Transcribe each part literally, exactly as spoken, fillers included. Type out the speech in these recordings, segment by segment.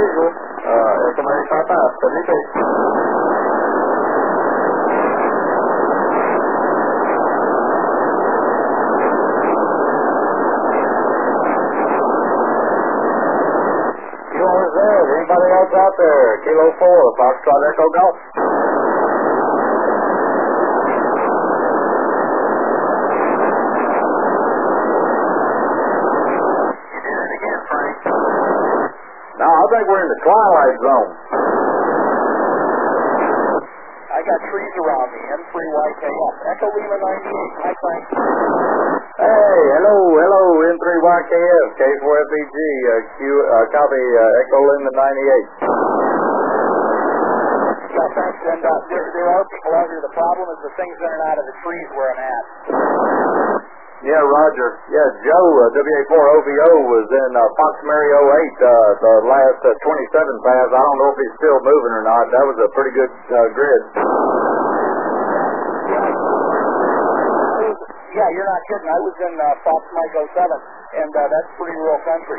visual. Uh, Echo Mary five five, seventy-three. Anybody else out there? Kilo four, Foxtrot Echo Golf. You did it again, Frank. No, I think we're in the twilight zone. I got trees around me. M three Y K F. Echo Lima ninety-eight. Hi, Frank. Hey, hello, hello, M three Y K F, K four F E G, uh, Q, uh, copy, uh, Echo Lima ninety-eight. Yeah, thanks, and uh, there, there are people out here. The problem is the things in and out of the trees where I'm at. Yeah, Roger. Yeah, Joe, uh, W A four O V O was in uh, Fox Mary oh eight, uh, the last uh, twenty-seven pass. I don't know if he's still moving or not. That was a pretty good uh, grid. Yeah, you're not kidding. I was in uh, Fox Mike oh seven, and uh, that's pretty rural country.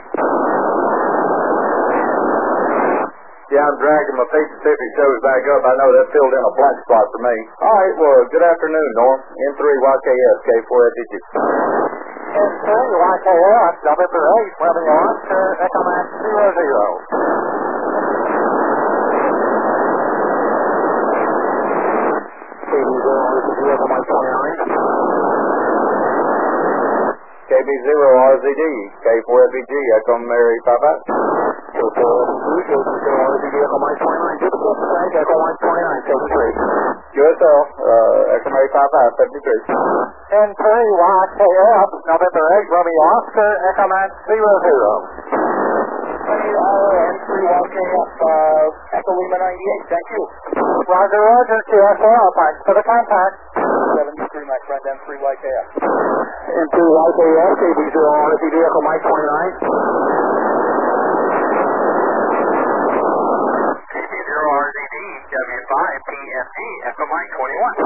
Yeah, I'm dragging my feet to see if he shows back up. I know that filled in a blank spot for me. All right, well, good afternoon, Norm. M three Y K S, K four F E G. M three Y K S, November eight, Welding Oscar, Echo Max zero zero. K B zero R Z D, K four F E G, Echo Mary five five. K four F E G, K zero R Z D, Echo Mike twenty-nine, Echo Mike twenty-nine, seventy-three. Q S L, uh, Echo Mary five five, seventy-three. M three Y K F, November eight, Romeo Oscar, Echo Max zero zero. M three Y K F, uh, Echo Lima ninety-eight, thank you. Roger, Roger, Q S L, thanks for the contact. seventy-three, my friend, M three Y K F. M three Y K F, K B zero R Z D, Echo Mike twenty-nine. K B zero R Z D, W five P F G, Echo Mike twenty-one.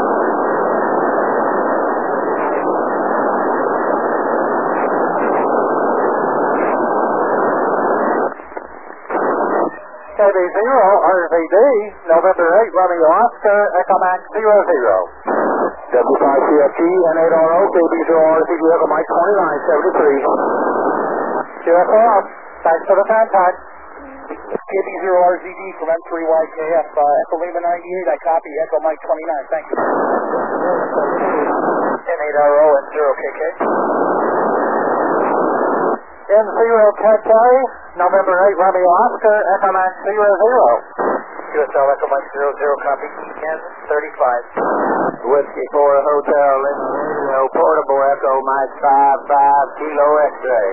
K B zero R Z D, November eight, Romeo Oscar, Echo Max zero zero. W five P F G, N eight R O, K B zero R Z D, Echo Mike twenty-nine, seventy-three. Q S L, thanks for the contact. K B zero R Z D from M three Y K F, uh, Echo Lima ninety-eight, I copy, Echo Mike twenty-nine, thank you. N eight R O and zero K K. M zero K K, November eight, Romeo Oscar, Echo Max zero zero. Q S L, Echo Mike zero zero, copy, N thirty-five. Whiskey for a hotel in Radio, portable Echo Mike five five, Kilo X-ray.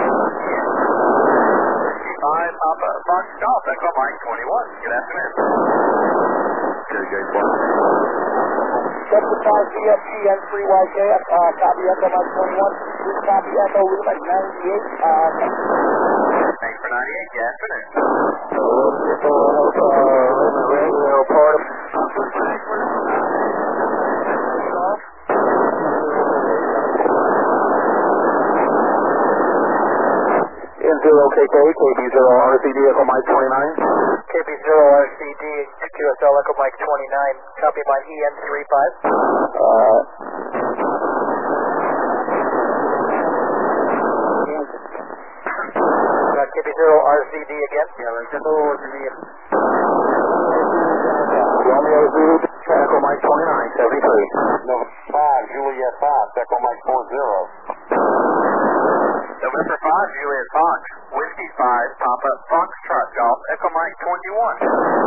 five, Papa, Fox Golf, Echo Mike twenty-one. Good afternoon. K J one. W five P F G, N three Y K F, uh, copy Echo Mike twenty-one. Please copy Echo Lima ninety-eight. Uh, Thanks for ninety-eight. Good afternoon. Whiskey for a hotel in Radio, portable. N zero K K, K B zero R Z D, Echo Mike twenty-nine. K B zero R C D, Q S L, Echo Mike twenty-nine. Copy my E N thirty-five. Uh, Uh, K B zero R Z D again. yeah, let's go over to the Romeo Zulu, Echo Mike twenty-nine, seventy-three. No, five, Juliet five, Echo Mike four zero. November five, Juliet Fox, Whiskey five, Papa, Foxtrot Golf, Echo Mike twenty-one.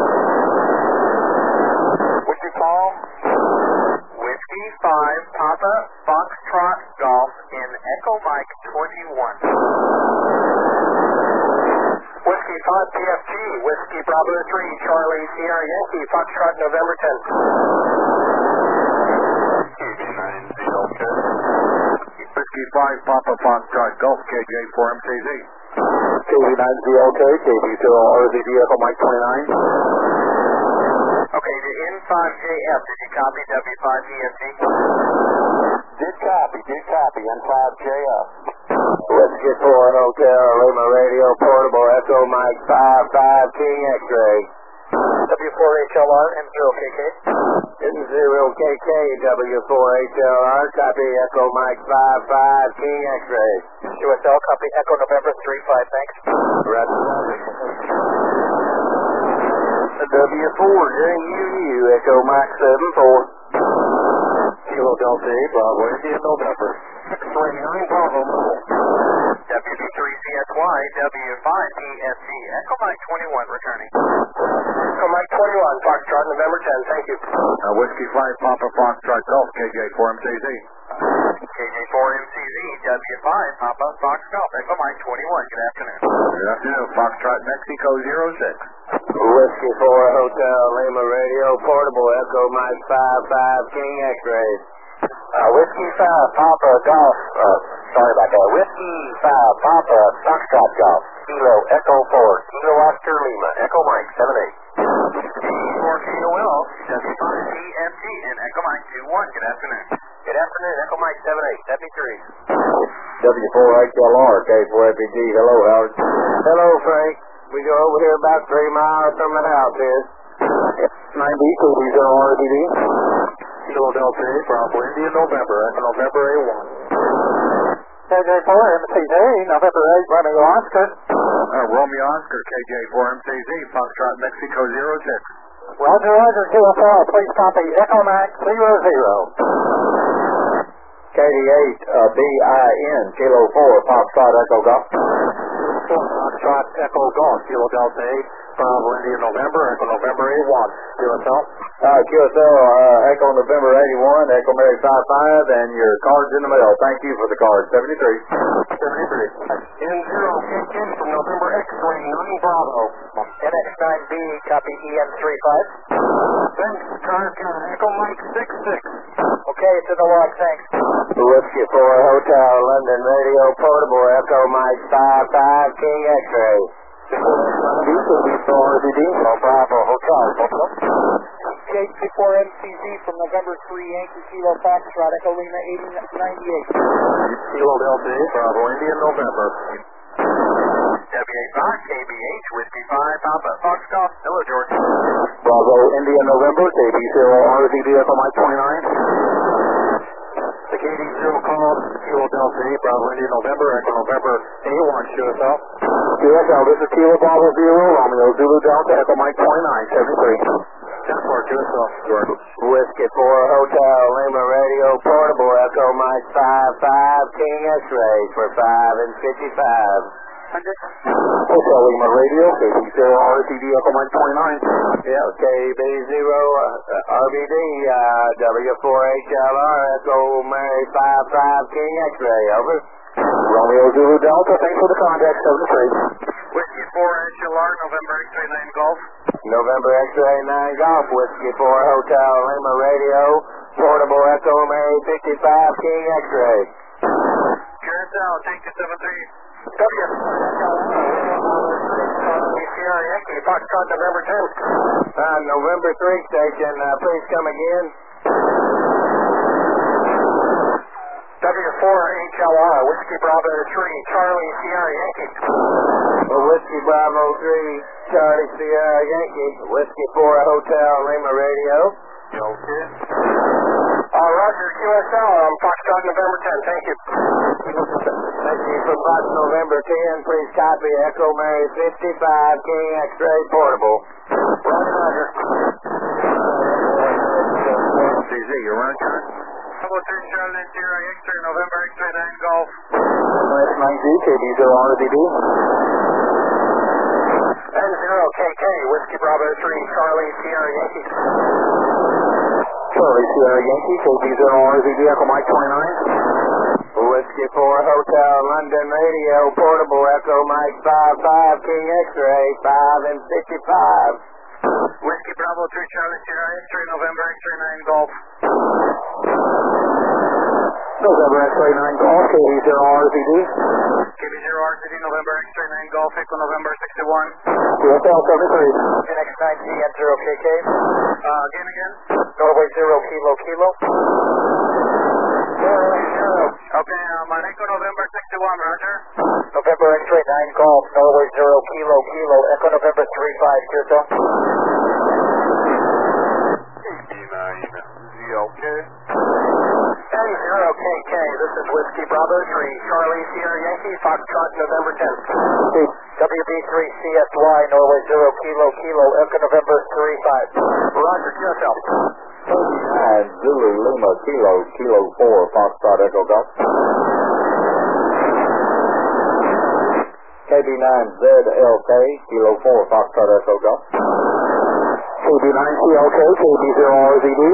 What'd you call? Whiskey five, Papa, Foxtrot Golf in Echo Mike twenty-one. Whiskey five P F G, Whiskey Bravo three, Charlie Sierra Yankee, Foxtrot November tenth. K B nine zero K. Whiskey five, Papa Foxtrot Golf, K J four M K Z. K B nine zero K, K B zero R Z D, Echo Mike twenty-nine. Okay, the N five J F, did you copy W five P F G? Did copy, did copy, N five J F. Whiskey four Hotel Lima Radio Portable Echo Mike five five King X-Ray. W four H L R M zero K K. M zero K K W four H L R, copy Echo Mike five five King X-Ray. Q S L, copy Echo November three five, thanks. W four J U U Echo Mike seven four. Kilo Delta eight, Bravo India November. X-ray nine Bravo. W B three C S Y, W five P S C, Echo Mike twenty-one returning. Echo Mike twenty-one, Foxtrot November ten, thank you. Uh, Whiskey five Papa Foxtrot Golf, K J four M C Z. K J four M C Z, W five Papa Fox Golf, Echo Mike twenty-one, good afternoon. Good afternoon, Foxtrot Mexico zero six. Whiskey four Hotel Lima Radio Portable Echo Mike five five King X-Ray. Uh, Whiskey five Papa Golf, uh, sorry about that. Whiskey five Papa Foxtrot Golf, Kilo Echo four, Kilo Oscar Lima, Echo Mike seven eight. four K O L, W five P M G, and Echo Mike two one, good afternoon. Good afternoon, Echo Mike seven eight, seventy-three. W four H L R, K four F P G, hello Howard. Hello, Frank. We go over here about three miles from the house here. ninety, K B zero R D D. Kilo Delta eight, Bravo India November, Echo November A one. K J four M C Z, November eight, Romeo Oscar. Uh, Romeo Oscar, K J four M C Z, Foxtrot Mexico zero six. Roger, Roger, Q S L, please copy Echo Max zero zero. K D eight, uh, B I N, Kilo four, Foxtrot Echo Golf. Foxtrot Echo Golf, Kilo Delta eight, Bravo India November, Echo November A one. Q S L. Uh, Q S L, uh, Echo November eighty-one, Echo Mary five five, and your card's in the mail. Thank you for the card, seventy-three. seventy-three. N zero K K from November X-ray nine Bravo. N X nine B, copy E M three five. Thanks, card, Echo Mike six six. Okay, it's in the log, thanks. Whiskey four Hotel London Radio Portable Echo Mike five five King X-Ray. No Bravo Hotel. K J four M C Z from November three Yankee Kilo Foxtrot Echo Lima eighty ninety-eight. Kilo Delta eight, Bravo India November. W eight five K B H, Whiskey five Papa Fox Golf, hello George. Bravo India November, K B zero R Z D Echo Mike twenty-nine. The K D zero call, Kilo Delta eight, Bravo India November, Echo November A one, Q S L. Q S L, this is Kilo Bravo zero, Romeo Zulu Delta, Echo Mike twenty-nine, seventy-three. ten four, Q S L. Whiskey four Hotel Lima Radio Portable Echo Mike five five King X-Ray for five and fifty-five. Hotel Lima Radio, K B zero R Z D Echo Mike twenty-nine. Yeah, K B zero uh, R B D, uh, W four H L R, Echo Mary five five King X-Ray, over. Romeo Zulu Delta, thanks for the contact, seventy-three. Whiskey four H L R, November X-ray nine Golf. November X-ray nine Golf, Whiskey four Hotel Lima Radio, Portable Echo Mary fifty-five King X-Ray. Q S L, take you seven three. W. Sierra Yankee, Foxtrot November ten. Uh, November three station, uh, please come again. W four H L R, Whiskey Bravo three, Charlie Sierra Yankee. Well, Whiskey Bravo three, Charlie Sierra Yankee, Whiskey four Hotel Lima Radio. Okay. Uh, Roger, Q S L, um, Foxtrot November ten, thank you. Thank you for Fox November ten, please copy Echo Mary fifty-five King X-Ray Portable. Roger, Roger. C Z, you're on time. Double three Charlie Sierra X-ray, November X-ray nine Golf. S nine Z, K B zero R Z D. N zero K K, Whiskey Bravo three, Charlie Sierra Yankee. Charlie Sierra Yankee, K B zero R Z D, Echo Mike twenty-nine. Whiskey four Hotel London Radio Portable Echo Mike five five King X-Ray five and fifty-five. Whiskey Bravo three Charlie Sierra X-ray, November X-ray nine Golf. November X-ray nine Golf, K B zero R Z D. K B zero R Z D, November X-ray nine Golf, Echo November sixty-one. Q S L seventy-three. N X nine G, N zero K K. Uh, again, again. Norway zero Kilo Kilo. Norway zero. Okay, uh, my Echo November sixty-one, roger. November X-ray nine golf, Norway zero kilo kilo, Echo November three five, Q S L. K B nine Z L K. Hey, zero K K, this is Whiskey Bravo three, Charlie Sierra Yankee, Foxtrot November tenth. W B three C S Y, Norway zero kilo kilo, Echo November three five. Roger, Q S L. K B nine Zulu Lima Kilo Kilo four Foxtrot Echo Golf. K B nine Z L K Kilo four Foxtrot Echo Golf. K B nine C L K, K B zero R Z D.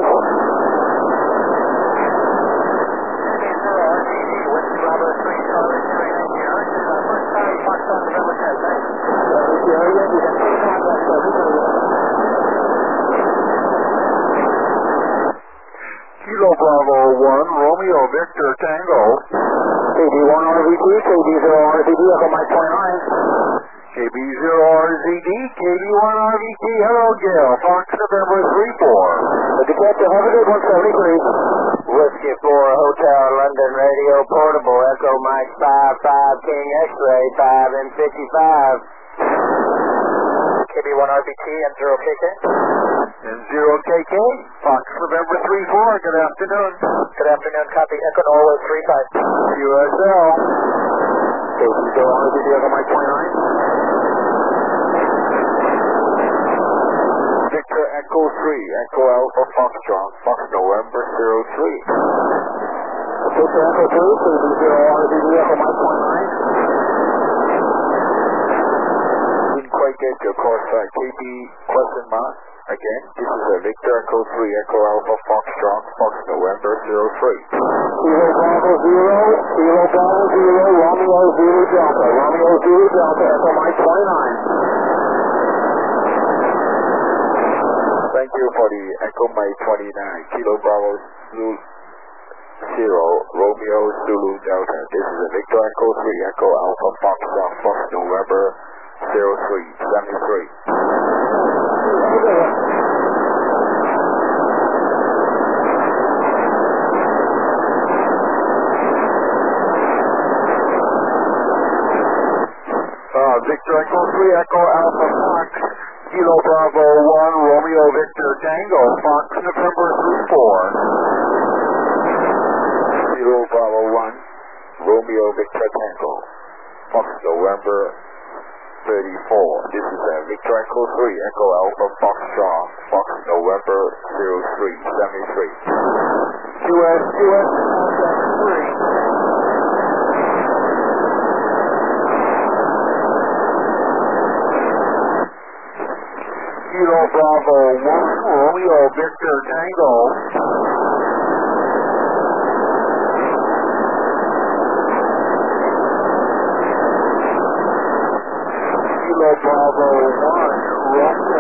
Kilo Bravo one Romeo Victor Tango. K B one R Z D, K B zero R Z D, Echo Mike twenty-nine. K B zero R Z D, K B one R V T, hello Gail, Fox November three four. The detective, have a good one, seventy-three. Whiskey four, Hotel London Radio Portable, Echo Mike five five, King X-ray five and fifty-five. K B one R V T and zero K K. And zero K K, Fox November three four, good afternoon. Good afternoon, copy Echo Norway three five. U S L. K B zero R Z D, Echo Mike twenty-nine. Victor Echo three, Echo Alpha Foxtrot, Fox November zero three. Victor Echo two, K B zero R Z D, Echo Mike twenty-nine. Didn't quite get your call sign. K B question mark. Again, this is a Victor Echo three, Echo Alpha Foxtrot, Fox November zero three. Kilo Bravo zero, Kilo Bravo zero, Romeo zero Delta, Romeo zero Delta, Echo Mike twenty-nine. Thank you for the Echo Mike twenty-nine, Kilo Bravo zero, Romeo Zulu Delta. This is a Victor Echo three, Echo Alpha Foxtrot, Fox November zero three, seventy-three. Uh, Victor Echo three, Echo Alpha Fox, Kilo Bravo one, Romeo Victor Tango, Fox November three four. Kilo Bravo one, Romeo Victor Tango, Fox November thirty-four. This is a Victor Echo three, Echo Alpha Foxtrot, Fox November zero three, seventy-three. Q S, Q S, three. Kilo Bravo one, Romeo Victor Tango. Kilo Bravo one, Romeo